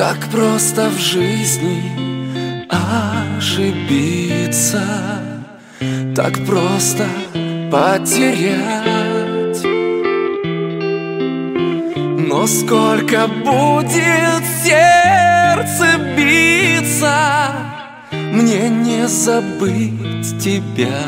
Так просто в жизни ошибиться, так просто потерять. Но сколько будет сердце биться, мне не забыть тебя.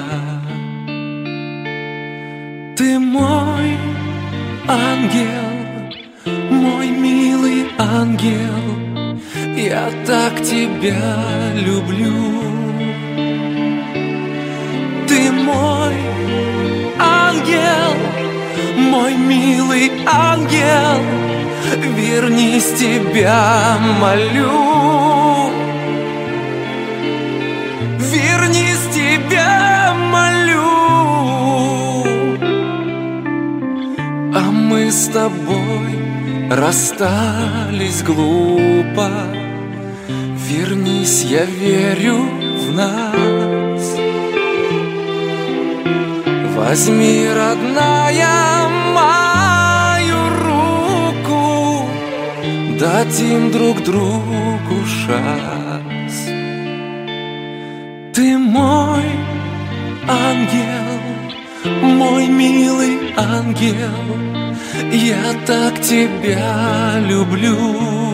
Ты мой ангел, мой милый ангел, я так тебя люблю. Ты мой ангел, мой милый ангел, вернись, тебя молю. Вернись, тебя молю. А мы с тобой расстались глупо. Вернись, я верю в нас. Возьми, родная, мою руку, дадим друг другу шанс. Ты мой ангел, мой милый ангел, я так тебя люблю.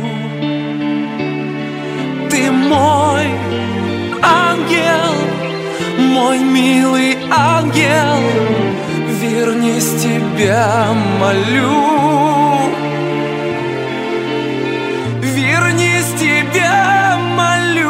Ты мой ангел, мой милый ангел, вернись, тебя молю. Вернись, тебя молю.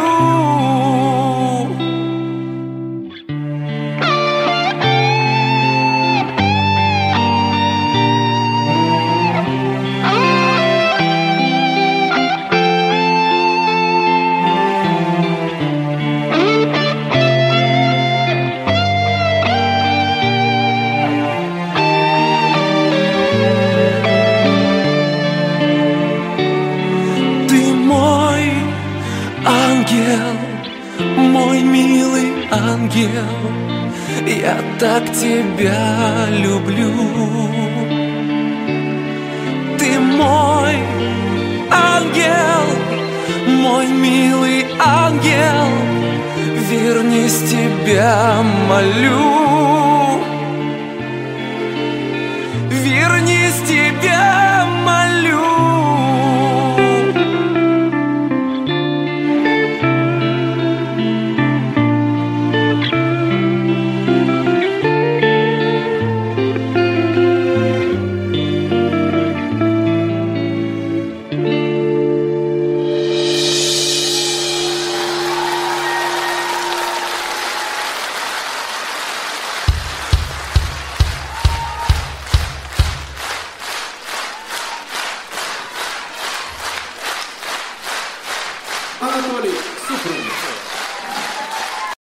Ангел, мой милый ангел, я так тебя люблю. Ты мой ангел, мой милый ангел, вернись, тебя молю. Вернись, тебя